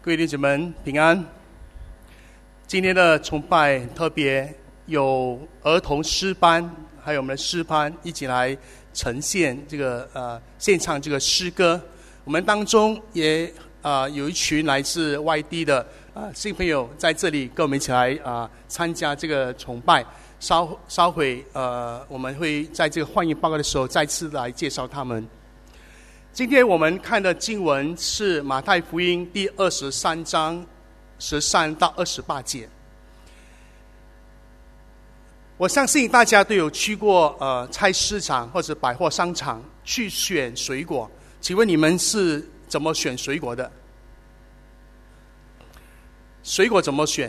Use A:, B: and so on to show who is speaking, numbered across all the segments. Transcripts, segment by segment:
A: 各位弟兄们平安。今天的崇拜特别有儿童诗班，还有我们的诗班一起来呈现这个献唱这个诗歌。我们当中也有一群来自外地的新朋友在这里跟我们一起来参加这个崇拜。稍会我们会在这个欢迎报告的时候再次来介绍他们。今天我们看的经文是马太福音第23章13到28节。我相信大家都有去过菜市场或者百货商场去选水果，请问你们是怎么选水果的？水果怎么选？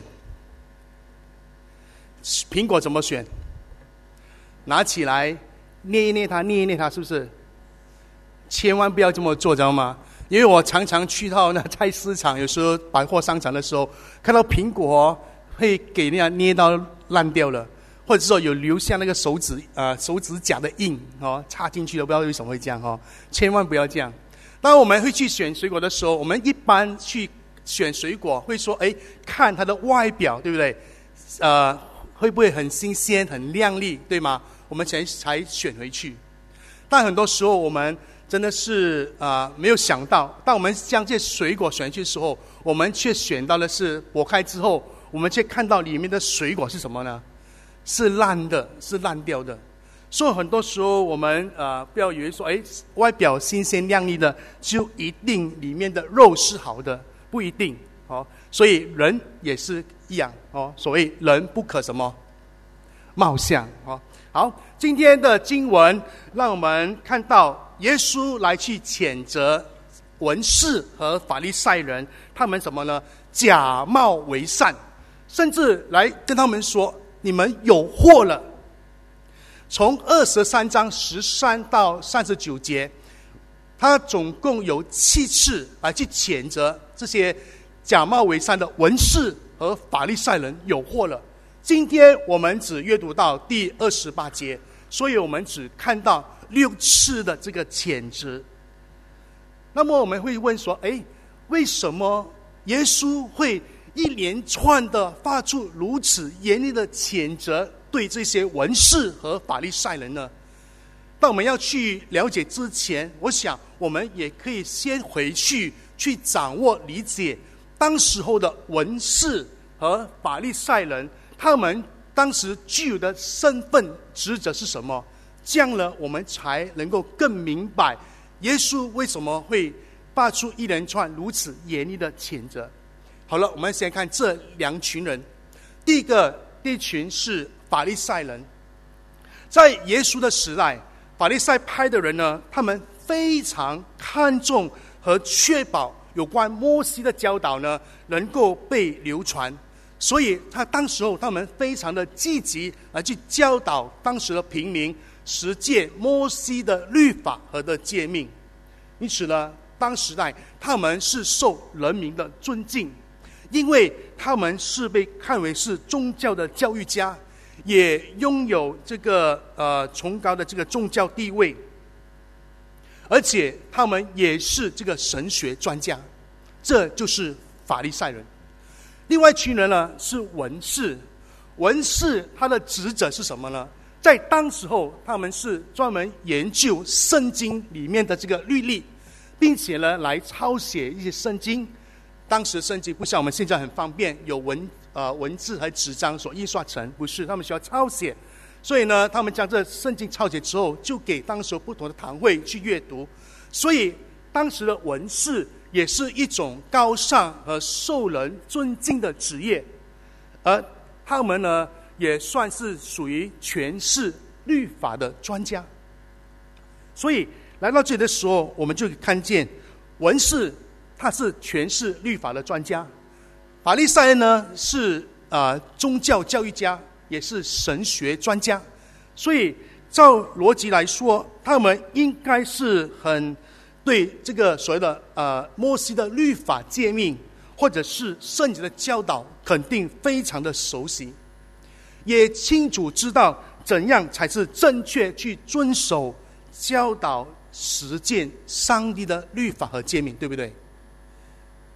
A: 苹果怎么选？拿起来捏一捏它，捏一捏它，是不是？千万不要这么做，知道吗？因为我常常去到那菜市场，有时候百货商场的时候，看到苹果会给人家捏到烂掉了，或者说有留下那个手指甲的印插进去了，不知道为什么会这样千万不要这样。当我们会去选水果的时候，我们一般去选水果会说，看它的外表，对不对？会不会很新鲜、很亮丽，对吗？我们才选回去。但很多时候我们真的是没有想到，当我们将这些水果选去的时候，我们却选到的是剥开之后，我们却看到里面的水果是什么呢？是烂的，是烂掉的。所以很多时候我们不要以为说外表新鲜亮丽的就一定里面的肉是好的，不一定所以人也是一样所谓人不可什么貌相好，今天的经文让我们看到耶稣来去谴责文士和法利赛人，他们什么呢？假冒为善，甚至来跟他们说你们有祸了。从23章13到39节，他总共有7次来去谴责这些假冒为善的文士和法利赛人有祸了。今天我们只阅读到第28节，所以我们只看到6次的这个谴责。那么我们会问说，为什么耶稣会一连串的发出如此严厉的谴责对这些文士和法利赛人呢？当我们要去了解之前，我想我们也可以先回去掌握理解当时候的文士和法利赛人他们当时具有的身份职责是什么，这样呢我们才能够更明白耶稣为什么会发出一连串如此严厉的谴责。好了，我们先看这2群人。第一群是法利赛人。在耶稣的时代，法利赛派的人呢，他们非常看重和确保有关摩西的教导呢能够被流传，所以当时候他们非常的积极来去教导当时的平民实践摩西的律法和的诫命。因此呢，当时代他们是受人民的尊敬，因为他们是被看为是宗教的教育家，也拥有这个崇高的这个宗教地位，而且他们也是这个神学专家，这就是法利赛人。另外一群人呢是文士。文士他的职责是什么呢？在当时候他们是专门研究圣经里面的这个律例，并且呢来抄写一些圣经。当时圣经不像我们现在很方便有文字和纸张所印刷成，不是，他们需要抄写。所以呢他们将这圣经抄写之后就给当时不同的堂会去阅读。所以当时的文士也是一种高尚和受人尊敬的职业，而他们呢也算是属于诠释律法的专家。所以来到这里的时候，我们就看见文士他是诠释律法的专家，法利赛人呢是宗教教育家，也是神学专家。所以照逻辑来说，他们应该是很对这个所谓的摩西的律法诫命或者是圣经的教导肯定非常的熟悉，也清楚知道怎样才是正确去遵守教导实践上帝的律法和诫命，对不对？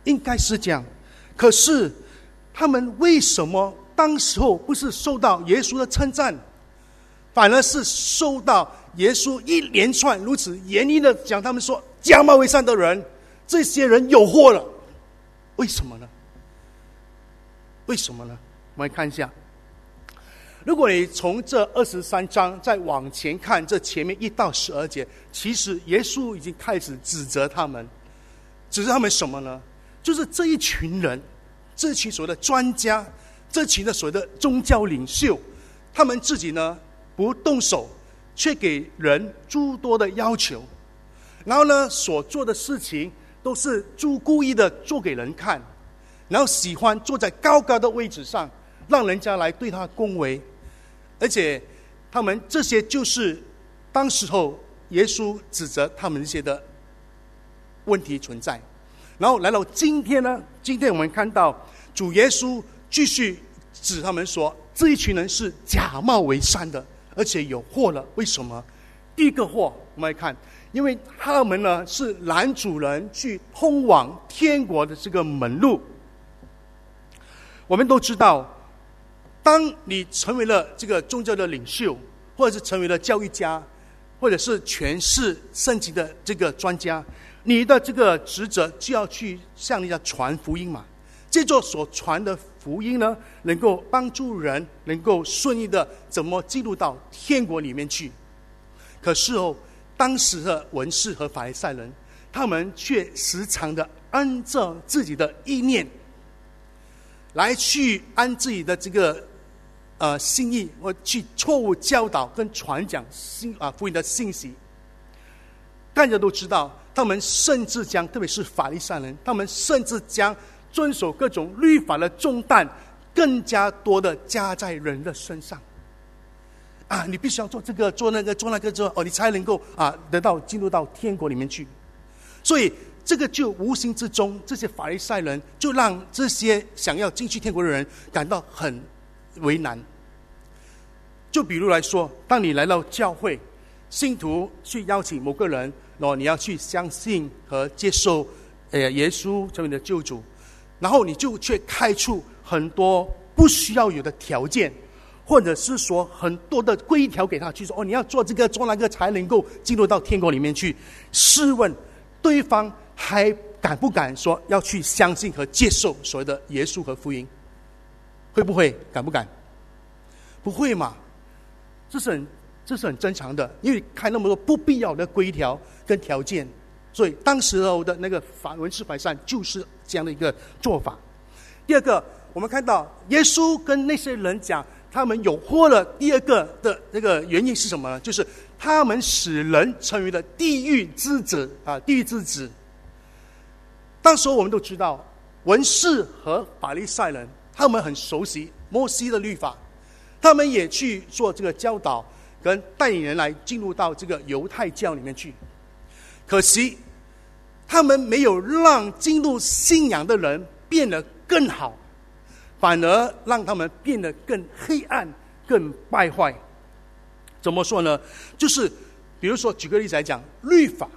A: 应该是这样。可是他们为什么当时候不是受到耶稣的称赞，反而是受到耶稣一连串如此严厉的讲他们说假冒为善的人，这些人有祸了？为什么呢？为什么呢？我们看一下，如果你从这23章再往前看，这前面1到12节，其实耶稣已经开始指责他们。指责他们什么呢？就是这一群人，这群所谓的专家，这群的所谓的宗教领袖，他们自己呢不动手，却给人诸多的要求，然后呢所做的事情都是故意的做给人看，然后喜欢坐在高高的位置上，让人家来对他恭维。而且他们这些就是当时候耶稣指责他们这些的问题存在。然后来到今天呢，今天我们看到主耶稣继续指他们说，这一群人是假冒为善的，而且有祸了。为什么？第一个祸我们来看，因为他们呢是拦阻人去通往天国的这个门路。我们都知道，当你成为了这个宗教的领袖，或者是成为了教育家，或者是诠释圣经的这个专家，你的这个职责就要去向人家传福音嘛。借着所传的福音呢，能够帮助人能够顺利的怎么进入到天国里面去。可是当时的文士和法利赛人，他们却时常的按照自己的意念来去按自己的这个心意，或去错误教导跟传讲福音的信息。大家都知道，他们甚至将，特别是法利赛人，他们甚至将遵守各种律法的重担更加多的加在人的身上。你必须要做这个做那个做那个做你才能够得到进入到天国里面去。所以这个就无形之中，这些法利赛人就让这些想要进去天国的人感到很为难。就比如来说，当你来到教会，信徒去邀请某个人，你要去相信和接受耶稣成为你的救主，然后你就却开出很多不需要有的条件，或者是说很多的规条给他去说，你要做这个做那个才能够进入到天国里面去。试问对方还敢不敢说要去相信和接受所谓的耶稣和福音？会不会？敢不敢？不会嘛。这是很正常的，因为开那么多不必要的规条跟条件，所以当时候的那个文士法利赛人就是这样的一个做法。第二个，我们看到耶稣跟那些人讲他们有祸了，第二个的那个原因是什么呢？就是他们使人成为了地狱之子地狱之子。当时候我们都知道，文士和法利赛人他们很熟悉摩西的律法，他们也去做这个教导跟带领人来进入到这个犹太教里面去。可惜他们没有让进入信仰的人变得更好，反而让他们变得更黑暗更败坏。怎么说呢？就是比如说举个例子来讲，律法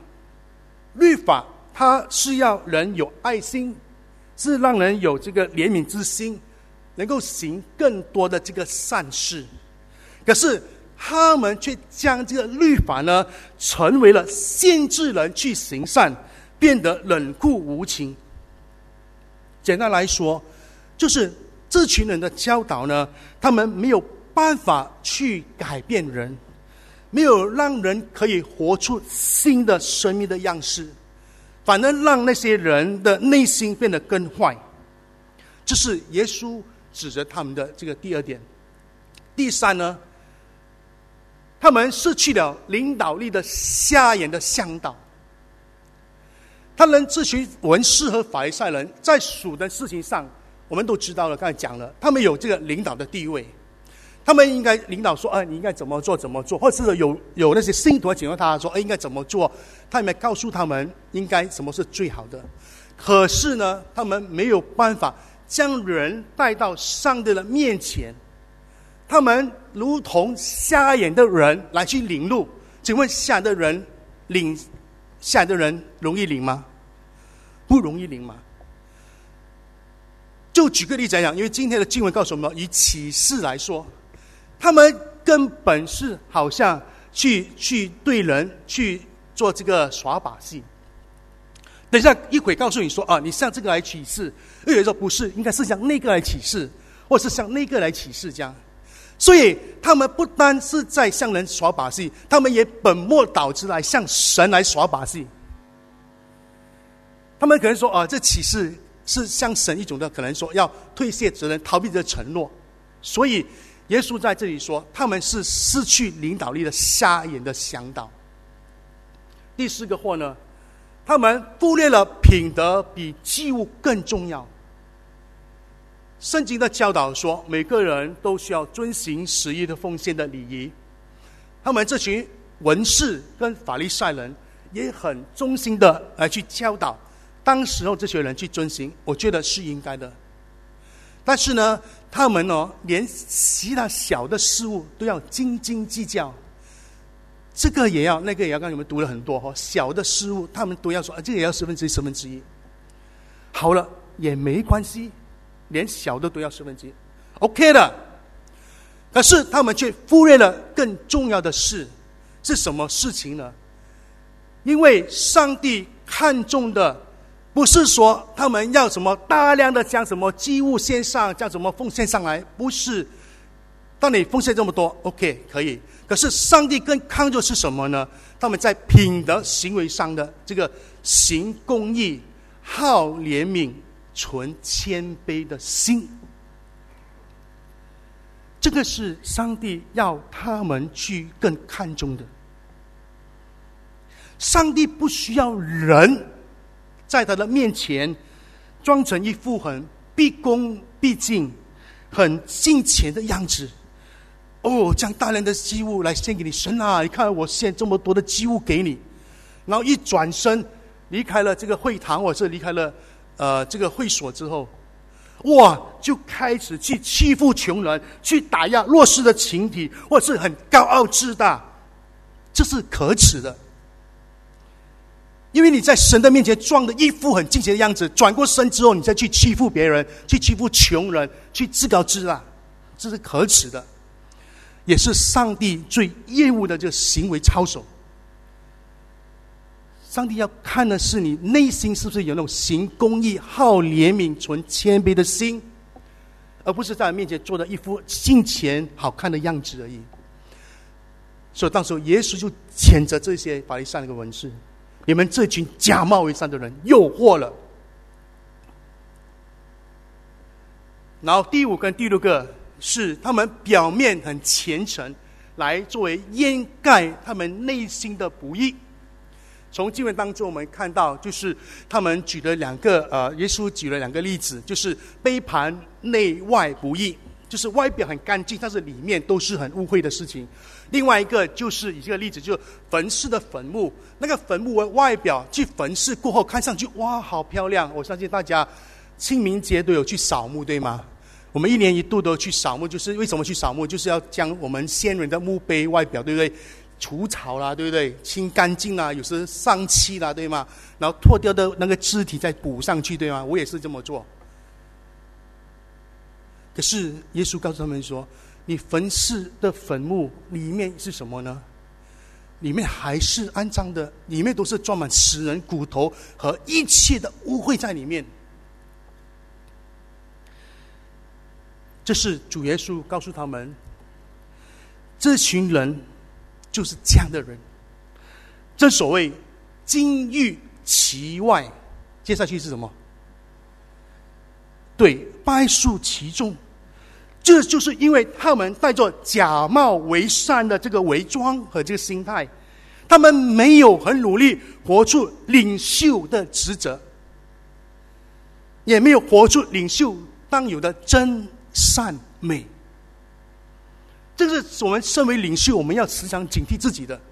A: 它是要人有爱心，是让人有这个怜悯之心，能够行更多的这个善事。可是他们却将这个律法呢成为了限制人去行善，变得冷酷无情。简单来说，就是这群人的教导呢，他们没有办法去改变人，没有让人可以活出新的生命的样式，反而让那些人的内心变得更坏。这是耶稣指责他们的这个第二点。第三呢，他们失去了领导力的瞎眼的向导。他们这群文士和法利赛人在属的事情上，我们都知道了，刚才讲了，他们有这个领导的地位，他们应该领导说你应该怎么做，或者是有那些信徒请问他说应该怎么做，他们告诉他们应该什么是最好的。可是呢，他们没有办法将人带到上帝的面前，他们如同瞎眼的人来去领路。请问瞎眼的人容易领吗？不容易领吗？ 就举个例子来讲，因为今天的经文告诉我们，以启示来说，他们根本是好像去对人去做这个耍把戏。等一下一会告诉你说你向这个来启示，又有人说不是，应该是向那个来启示，或是向那个来启示这样。所以他们不单是在向人耍把戏，他们也本末倒置来向神来耍把戏。他们可能说这启示是向神一种的，可能说要推卸责任，逃避这承诺。所以耶稣在这里说，他们是失去领导力的瞎眼的向导。第四个祸呢，他们忽略了品德比祭物更重要。圣经的教导说，每个人都需要遵行十一的奉献的礼仪。他们这群文士跟法利赛人也很忠心的来去教导，当时候这些人去遵行，我觉得是应该的。但是呢，他们连其他小的事物都要斤斤计较，这个也要，那个也要。刚才你们读了很多小的事物，他们都要说这个也要1/10。好了，也没关系，连小的都要1/10 ，OK 的。可是他们却忽略了更重要的事，是什么事情呢？因为上帝看重的不是说他们要什么大量的将什么祭物献上，将什么奉献上来，不是。当你奉献这么多 OK 可以，可是上帝更看重的是什么呢？他们在品德行为上的这个行公义、好怜悯、存谦卑的心，这个是上帝要他们去更看重的。上帝不需要人在他的面前装成一副很毕恭毕敬、很敬虔的样子。将大量的祭物来献给你，神啊，你看我献这么多的祭物给你，然后一转身离开了这个会堂，或者离开了这个会所之后，就开始去欺负穷人，去打压弱势的群体，或者是很高傲自大，这是可耻的。因为你在神的面前装的一副很敬虔的样子，转过身之后，你再去欺负别人，去欺负穷人，去自高自大，这是可耻的，也是上帝最厌恶的这个行为操守。上帝要看的是你内心是不是有那种行公义、好怜悯、存谦卑的心，而不是在他面前做的一副敬虔好看的样子而已。所以当时耶稣就谴责这些法利赛人的文士，你们这群假冒为善的人诱惑了。然后第5跟第6个是他们表面很虔诚，来作为掩盖他们内心的不义。从经文当中我们看到，就是他们举了耶稣举了2个例子，就是杯盘内外不义，就是外表很干净，但是里面都是很污秽的事情。另外一个就是以这个例子，就是坟墓的坟墓，那个坟墓的外表去焚尸过后看上去好漂亮。我相信大家清明节都有去扫墓，对吗？我们1年1度都去扫墓，就是为什么去扫墓？就是要将我们先人的墓碑外表，对不对？除草啦，对不对？清干净啦，有时上漆啦，对吗？然后脱掉的那个肢体再补上去，对吗？我也是这么做。可是耶稣告诉他们说，你焚尸的坟墓里面是什么呢？里面还是肮脏的，里面都是装满死人骨头和一切的污秽在里面。这是主耶稣告诉他们，这群人就是这样的人。正所谓金玉其外，接下去是什么？对，败树其中。这就是因为他们带着假冒为善的这个伪装和这个心态，他们没有很努力活出领袖的职责，也没有活出领袖当有的真善美。这是我们身为领袖我们要时常警惕自己的。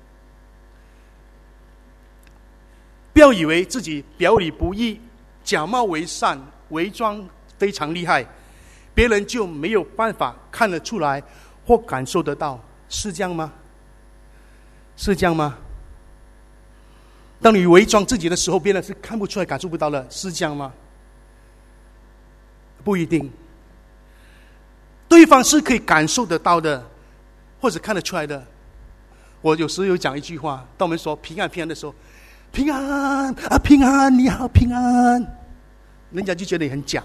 A: 不要以为自己表里不一、假冒为善、伪装非常厉害，别人就没有办法看得出来或感受得到，是这样吗？是这样吗？当你伪装自己的时候，别人是看不出来、感受不到的，是这样吗？ 不一定。对方是可以感受得到的，或者看得出来的。我有时有讲一句话，当我们说平安平安的时候，平安啊平安，你好平安，人家就觉得你很假。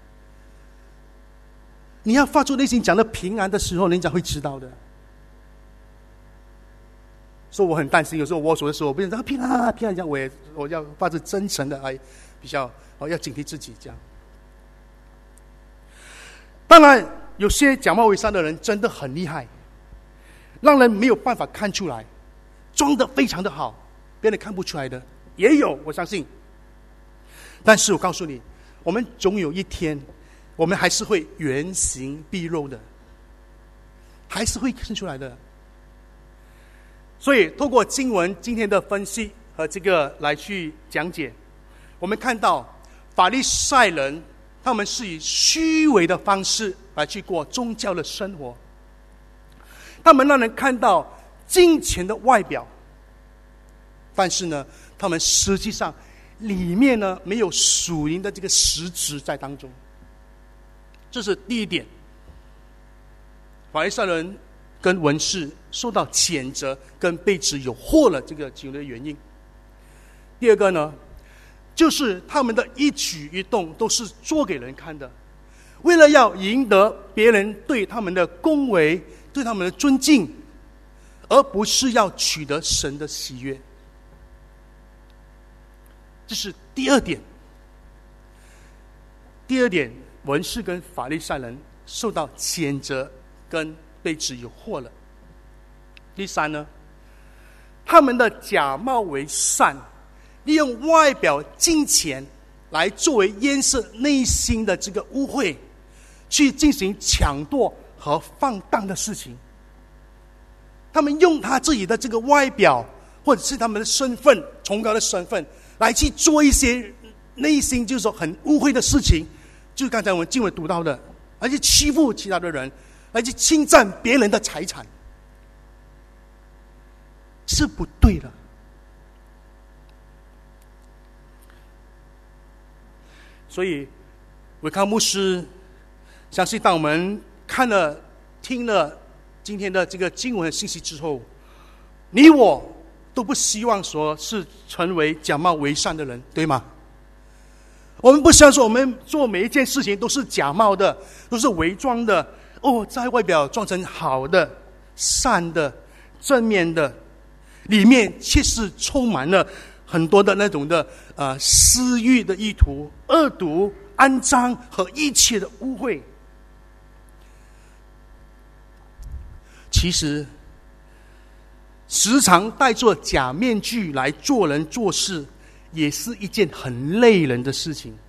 A: 你要发出内心讲的平安的时候，人家会知道的。所以我很担心，有时候我说的时候，别人说平安平安，这样我要发自真诚的来，比较要警惕自己这样。当然，有些假冒伪善的人真的很厉害，让人没有办法看出来，装得非常的好，别人看不出来的也有，我相信。但是我告诉你，我们总有一天，我们还是会原形毕露的，还是会看出来的。所以透过经文今天的分析和这个来去讲解，我们看到法利赛人他们是以虚伪的方式来去过宗教的生活，他们让人看到金钱的外表，但是呢，他们实际上里面呢没有属灵的这个实质在当中。这是第一点，法利赛人跟文士受到谴责跟被指有祸了这个其中的原因。第二个呢，就是他们的一举一动都是做给人看的，为了要赢得别人对他们的恭维，对他们的尊敬，而不是要取得神的喜悦。这是第二点。第二点，文士跟法利赛人受到谴责跟被指有祸了。第三呢，他们的假冒为善，利用外表金钱来作为掩饰内心的这个污秽，去进行抢夺和放荡的事情。他们用他自己的这个外表，或者是他们的身份，崇高的身份，来去做一些内心就是说很污秽的事情，就是刚才我们经文读到的，而且欺负其他的人，而且侵占别人的财产，是不对的。所以伟康牧师相信，当我们看了听了今天的这个经文的信息之后，你我都不希望说是成为假冒伪善的人，对吗？我们不希望说我们做每一件事情都是假冒的，都是伪装的，在外表装成好的、善的、正面的，里面却是充满了很多的那种的私欲的意图、恶毒、肮脏和一切的污秽。其实时常戴着假面具来做人做事，也是一件很累人的事情。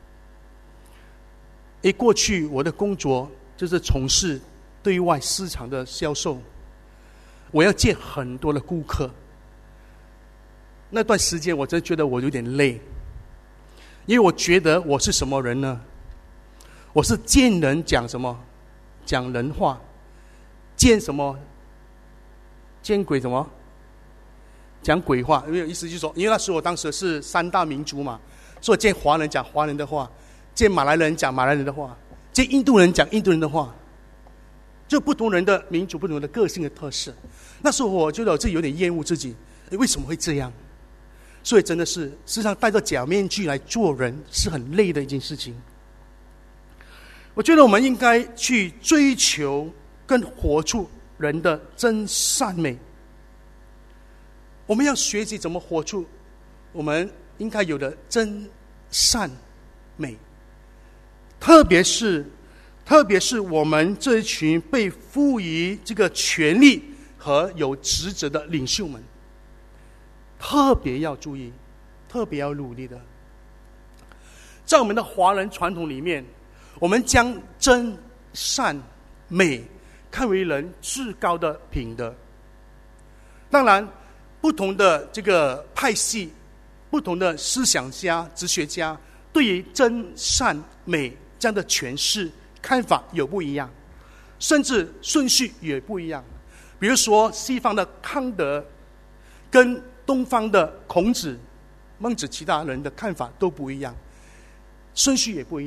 A: 过去我的工作就是从事对外市场的销售，我要见很多的顾客。那段时间我真觉得我有点累，因为我觉得我是什么人呢？我是见人讲什么？讲人话。见什么？见鬼什么？讲鬼话。因为意思就是说，因为那时候我当时是三大民族嘛，所以见华人讲华人的话，见马来人讲马来人的话，见印度人讲印度人的话，就不同人的民族、不同的个性的特色。那时候我觉得我自己有点厌恶自己，为什么会这样？所以真的是，事实上戴着假面具来做人是很累的一件事情。我觉得我们应该去追求跟活出人的真善美。我们要学习怎么活出我们应该有的真善美，特别是我们这一群被赋予这个权力和有职责的领袖们，特别要注意，特别要努力的。在我们的华人传统里面，我们将真善美看为人至高的品德。当然，不同的这个派系、不同的思想家、哲学家，对于真善美这样的诠释看法有不一样，甚至顺序也不一样。比如说，西方的康德跟东方的孔子、孟子，其他人的看法都不一样，顺序也不一样。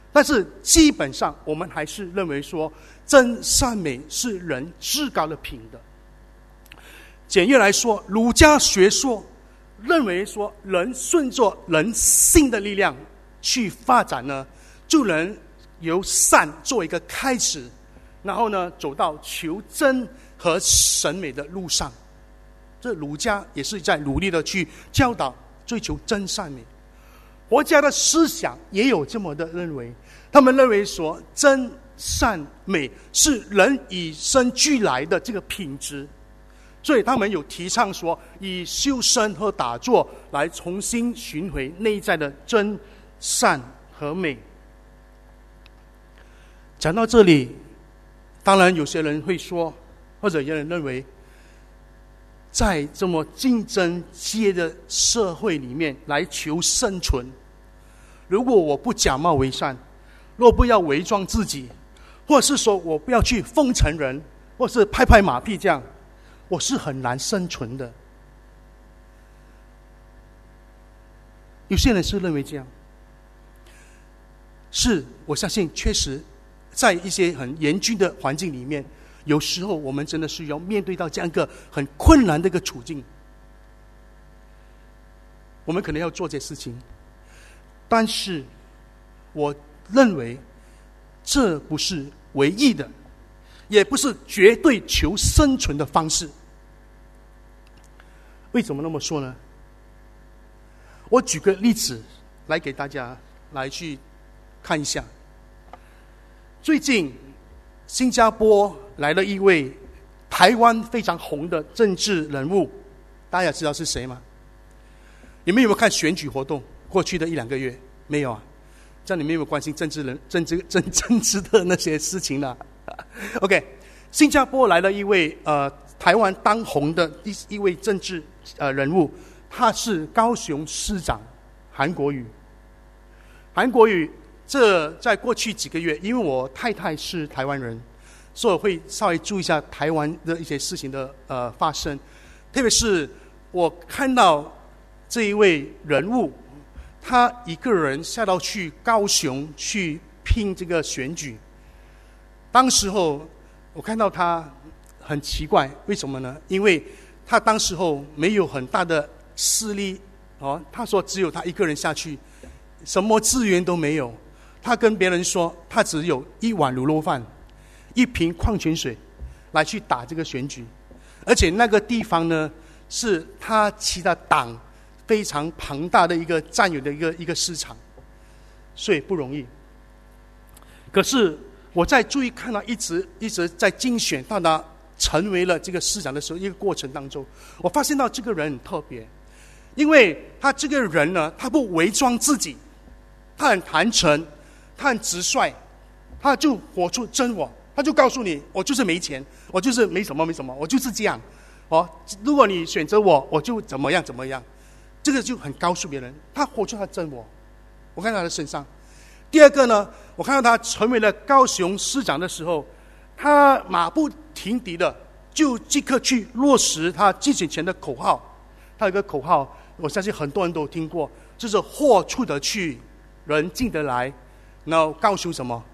A: 但是基本上我们还是认为说，真善美是人至高的品德。简约来说，儒家学说认为说，人顺着人性的力量去发展呢，就能由善作为一个开始，然后呢走到求真和审美的路上。这儒家也是在努力的去教导追求真善美。佛家的思想也有这么的认为，他们认为说，真善美是人与生俱来的这个品质，所以他们有提倡说，以修身和打坐来重新寻回内在的真善和美。讲到这里，当然有些人会说，或者有人认为，在这么竞争激烈的社会里面来求生存，如果我不假冒为善，若不要伪装自己，或者是说我不要去奉承人，或是拍拍马屁，这样我是很难生存的。有些人是认为这样，是我相信确实在一些很严峻的环境里面，有时候我们真的是要面对到这样一个很困难的一个处境，我们可能要做这些事情，但是我认为这不是唯一的，也不是绝对求生存的方式。为什么那么说呢？我举个例子来给大家来去看一下。最近新加坡来了一位台湾非常红的政治人物，大家知道是谁吗？你们有没有看选举活动？过去的1-2个月没有啊？这样你们有没有关心政治的那些事情呢？OK， 新加坡来了一位台湾当红的一位政治人物，他是高雄市长韩国瑜。韩国瑜这在过去几个月，因为我太太是台湾人，所以我会稍微注意一下台湾的一些事情的发生。特别是我看到这一位人物，他一个人下到去高雄去拼这个选举。当时候我看到他很奇怪，为什么呢？因为他当时候没有很大的势力他说只有他一个人下去，什么资源都没有。他跟别人说，他只有1碗卤肉饭、1瓶矿泉水来去打这个选举，而且那个地方呢，是他其他党非常庞大的一个占有的一个市场，所以不容易。可是我在注意看到一直在竞选到他成为了这个市长的时候，一个过程当中，我发现到这个人很特别，因为他这个人呢，他不伪装自己，他很坦诚，他很直率，他就活出真我，他就告诉你，我就是没钱，我就是没什么，我就是这样。如果你选择我，我就怎么样。这个就很告诉别人，他活出他真我。我看到他的身上。第二个呢，我看到他成为了高雄市长的时候，他马不停蹄的就即刻去落实他竞选前的口号。他有一个口号，我相信很多人都听过，就是货出得去，人进得来。然后高雄什么？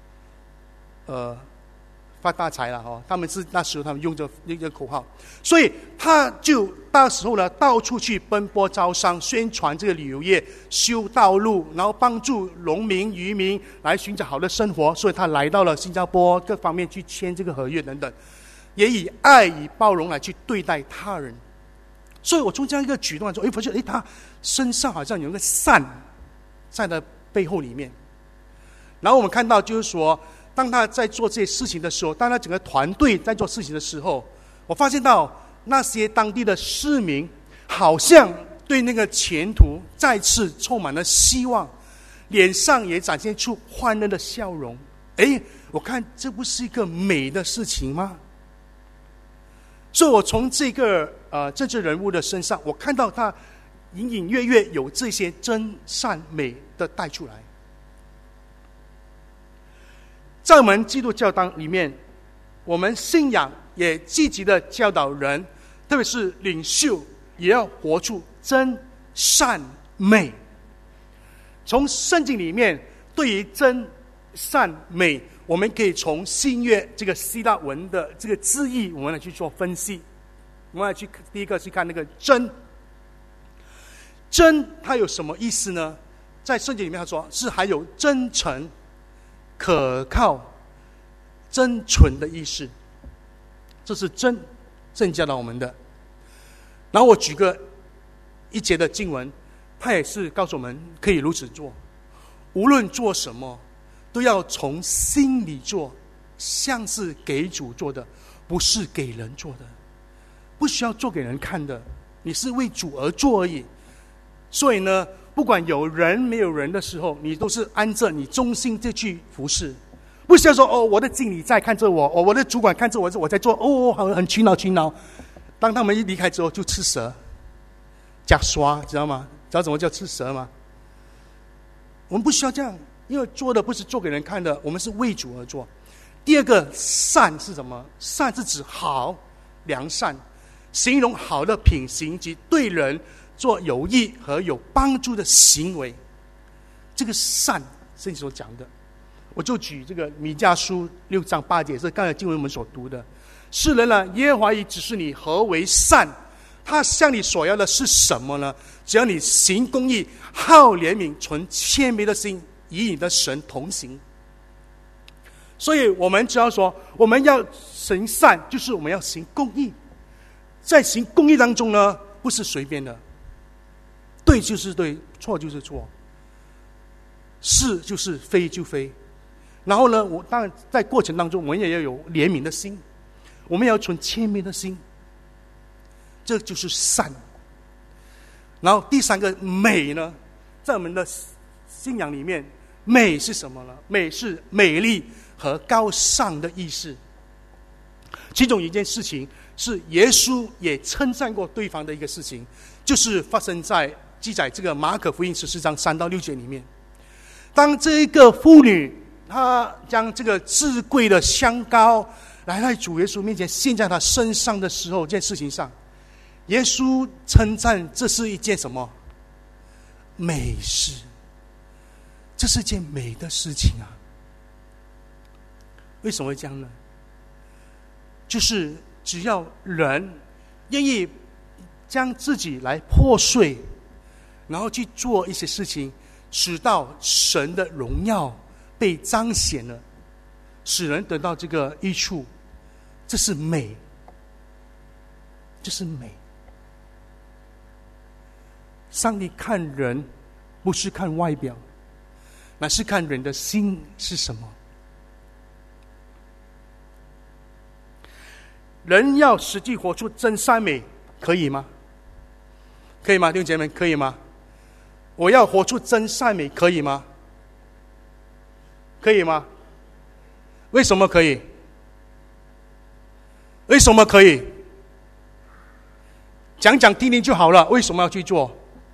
A: 发大财了他们是那时候他们用这一个口号，所以他就那时候呢到处去奔波招商，宣传这个旅游业，修道路，然后帮助农民渔民来寻找好的生活。所以他来到了新加坡各方面去签这个合约等等，也以爱与包容来去对待他人。所以我从这样一个举动来说，发现他身上好像有一个善在他背后里面。然后我们看到就是说，当他在做这些事情的时候，当他整个团队在做事情的时候，我发现到那些当地的市民好像对那个前途再次充满了希望，脸上也展现出欢乐的笑容。我看这不是一个美的事情吗？所以我从这个政治人物的身上，我看到他隐隐约约有这些真善美的带出来。在我们基督教里面，我们信仰也积极的教导人，特别是领袖也要活出真善美。从圣经里面对于真善美，我们可以从新约这个希腊文的这个字义，我们来去做分析。我们来去第一个去看那个真，真它有什么意思呢？在圣经里面他说是还有真诚、可靠、真纯的意思，这是真正教导我们的。然后我举个一节的经文，他也是告诉我们可以如此做，无论做什么都要从心里做，像是给主做的，不是给人做的，不需要做给人看的，你是为主而做而已。所以呢，不管有人没有人的时候，你都是按着你忠心这去服侍，不需要说我的经理在看着我，我的主管看着我在做，很勤劳。当他们一离开之后，就吃蛇加刷，知道吗？知道什么叫吃蛇吗？我们不需要这样，因为做的不是做给人看的，我们是为主而做。第二个善是什么？善是指好、良善，形容好的品行及对人做有益和有帮助的行为。这个善是你所讲的。我就举这个米迦书6章8节，是刚才经文我们所读的。世人呢，耶和华已指示你何为善，他向你所要的是什么呢？只要你行公义，好怜悯，存谦卑的心，与你的神同行。所以我们只要说我们要行善，就是我们要行公义。在行公义当中呢，不是随便的，对就是对，错就是错，是就是非就非。然后呢，我当然在过程当中，我们也要有怜悯的心，我们也要存谦卑的心，这就是善。然后第三个美呢，在我们的信仰里面，美是什么呢？美是美丽和高尚的意思。其中一件事情是耶稣也称赞过对方的一个事情，就是发生在记载这个马可福音14章3到6节里面。当这一个妇女她将这个至贵的香膏来在主耶稣面前献在他身上的时候，这件事情上，耶稣称赞这是一件什么？美事。这是件美的事情啊。为什么会这样呢？就是只要人愿意将自己来破碎，然后去做一些事情，使到神的荣耀被彰显了，使人得到这个益处，这是美，这是美。上帝看人不是看外表，乃是看人的心是什么。人要实际活出真善美，可以吗？可以吗？弟兄姐妹，可以吗？我要活出真善美，可以吗？可以吗？为什么可以？为什么可以？讲讲听听就好了，为什么要去做？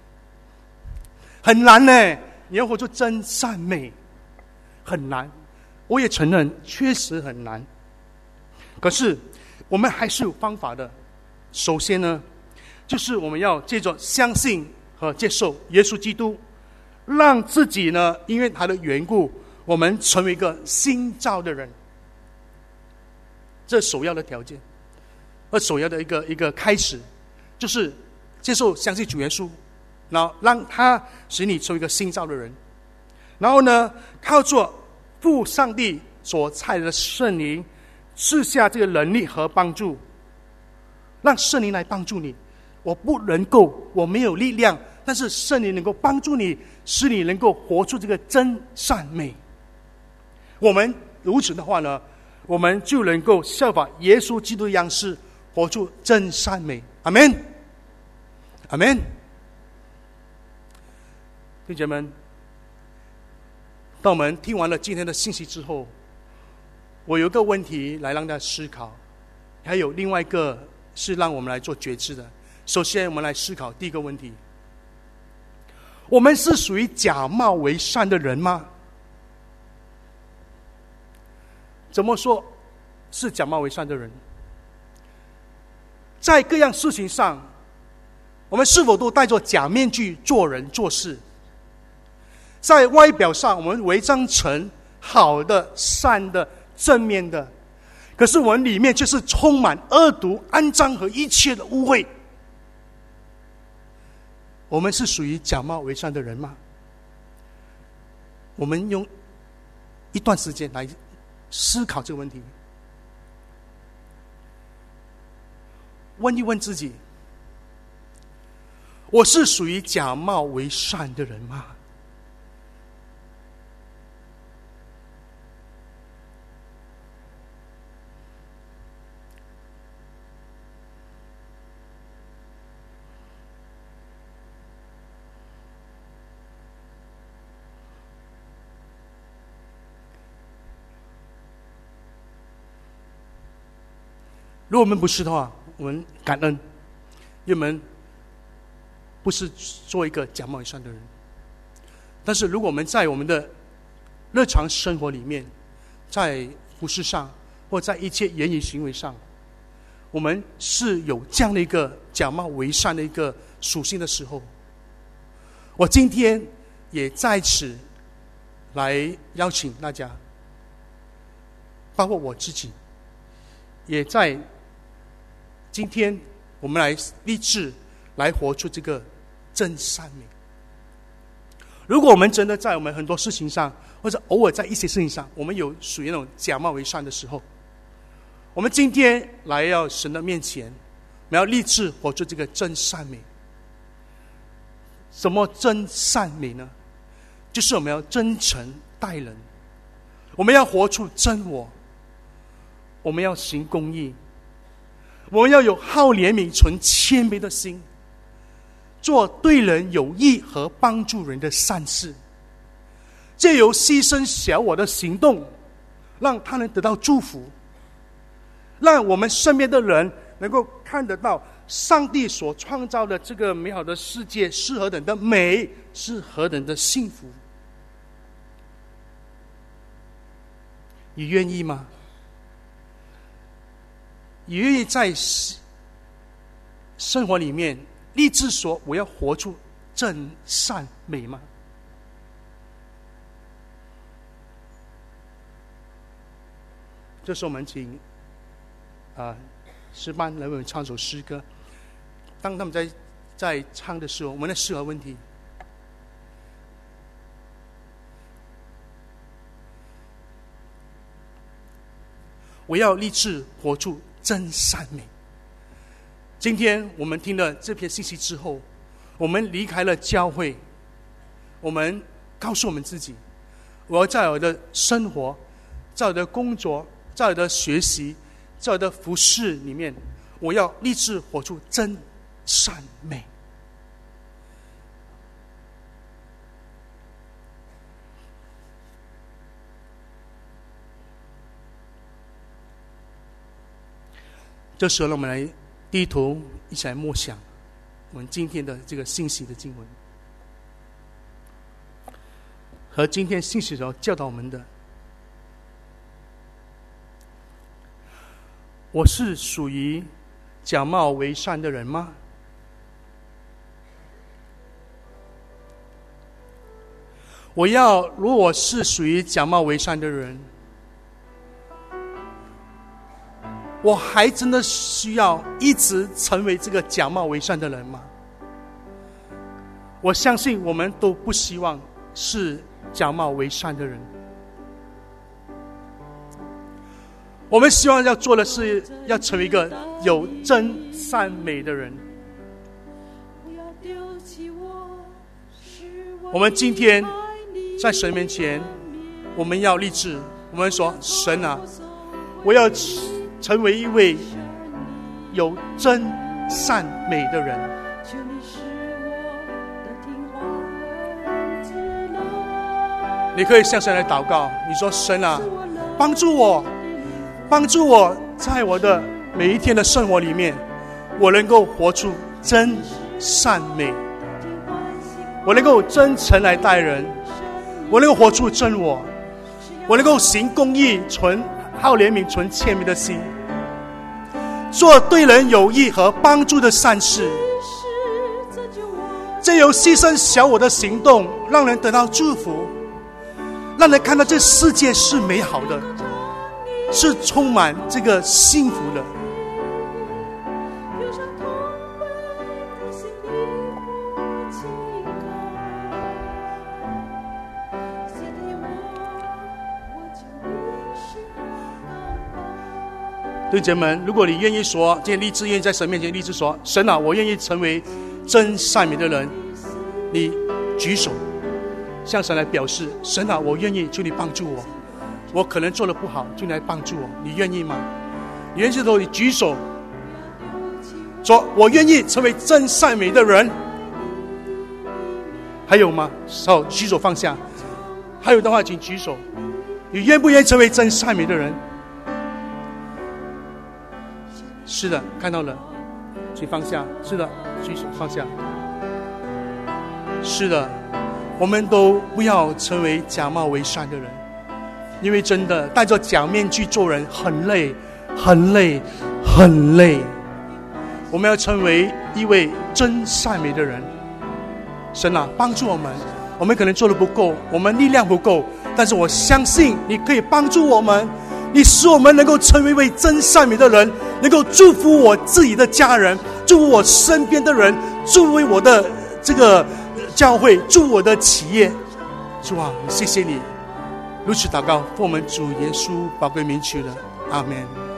A: 很难呢，你要活出真善美，很难。我也承认，确实很难。可是我们还是有方法的。首先呢，就是我们要借着相信和接受耶稣基督，让自己呢，因为他的缘故，我们成为一个新造的人。这首要的条件，而首要的一个开始，就是接受相信主耶稣，然后让他使你成为一个新造的人。然后呢，靠着父上帝所差的圣灵赐下这个能力和帮助，让圣灵来帮助你。我不能够，我没有力量，但是圣灵能够帮助你，使你能够活出这个真善美。我们如此的话呢，我们就能够效法耶稣基督的样式，活出真善美。阿们，阿们。弟兄姐妹们，当我们听完了今天的信息之后，我有一个问题来让大家思考，还有另外一个是让我们来做决志的。首先我们来思考第一个问题，我们是属于假冒为善的人吗？怎么说是假冒为善的人？在各样事情上，我们是否都戴着假面具做人做事？ 在外表上我们伪装成好的、善的、正面的，可是我们里面就是充满恶毒、肮脏和一切的污秽。我们是属于假冒伪善的人吗？我们用一段时间来思考这个问题，问一问自己，我是属于假冒伪善的人吗？如果我们不是的话，我们感恩，因为我们不是做一个假冒伪善的人。但是如果我们在我们的日常生活里面，在服事上，或在一切言语行为上，我们是有这样的一个假冒伪善的一个属性的时候，我今天也在此来邀请大家，包括我自己，也在今天我们来立志来活出这个真善美。如果我们真的在我们很多事情上，或者偶尔在一些事情上，我们有属于那种假冒伪善的时候，我们今天来到神的面前，我们要立志活出这个真善美。什么真善美呢？就是我们要真诚待人，我们要活出真我，我们要行公义，我们要有好怜悯、存谦卑的心，做对人有益和帮助人的善事，借由牺牲小我的行动，让他人得到祝福，让我们身边的人能够看得到上帝所创造的这个美好的世界是何等的美，是何等的幸福。你愿意吗？你愿意在生活里面立志说我要活出真善美吗？这时候我们请诗班来为我们唱首诗歌。当他们在唱的时候，我们来思考问题：我要立志活出真善美。今天我们听了这篇信息之后，我们离开了教会，我们告诉我们自己，我要在我的生活，在我的工作，在我的学习，在我的服事里面，我要立志活出真善美。这时候我们来低头一起来默想我们今天的这个信息的经文，和今天信息所教导我们的。我是属于假冒伪善的人吗？如果是属于假冒伪善的人，我还真的需要一直成为这个假冒伪善的人吗？我相信我们都不希望是假冒伪善的人。我们希望要做的是要成为一个有真善美的人。我们今天在神面前，我们要立志，我们说：神啊，我要成为一位有真善美的人。你可以向神来祷告，你说：神啊，帮助我在我的每一天的生活里面，我能够活出真善美，我能够真诚来待人，我能够活出真我，我能够行公义，存好怜悯，存谦卑的心，做对人有益和帮助的善事， 藉由牺牲小我的行动，让人得到祝福，让人看到这世界是美好的，是充满这个幸福的。弟兄姐妹，如果你愿意说，今天立志愿意在神面前立志说，神啊，我愿意成为真善美的人，你举手向神来表示，神啊，我愿意，求你帮助我，我可能做得不好，求你来帮助我，你愿意吗？你愿意的时候，你举手说，我愿意成为真善美的人。还有吗？好，举手放下。还有的话请举手，你愿不愿意成为真善美的人？是的，看到了，请放下。是的，举手放下。是的，我们都不要成为假冒为善的人，因为真的戴着假面具做人很累，很累，很累。我们要成为一位真善美的人。神啊，帮助我们，我们可能做得不够，我们力量不够，但是我相信你可以帮助我们，你使我们能够成为一位真善美的人，能够祝福我自己的家人，祝福我身边的人，祝福我的这个教会，祝福我的企业。主啊，谢谢你，如此祷告，奉我们主耶稣宝贵名求的，阿们。